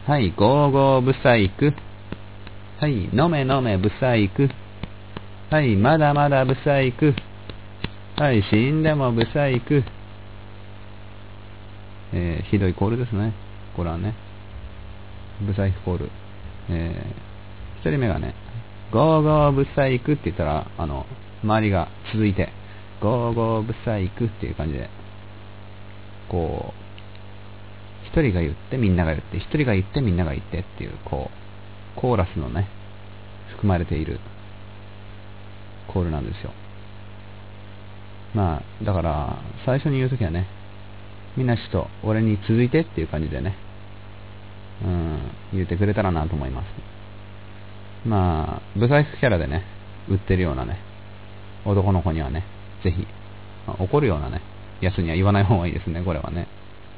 はい、ゴーゴーブサイク。はい、飲め飲めブサイク。はい、まだまだブサイク。はい、死んでもブサイク。ひどいコールですね。これはね。ブサイクコール。一人目がね、ゴーゴーブサイクって言ったら、周りが続いて、ゴーゴーブサイクっていう感じで、こう、一人が言ってみんなが言って、一人が言ってみんなが言ってっていう、こう、コーラスのね、含まれているコールなんですよ。まあ、だから、最初に言うときはね、みんなちょっと俺に続いてっていう感じでね、言ってくれたらなと思います。まあ、ブサイクキャラでね、売ってるようなね、男の子にはね、ぜひ、怒るようなね、やつには言わない方がいいですね、これはね。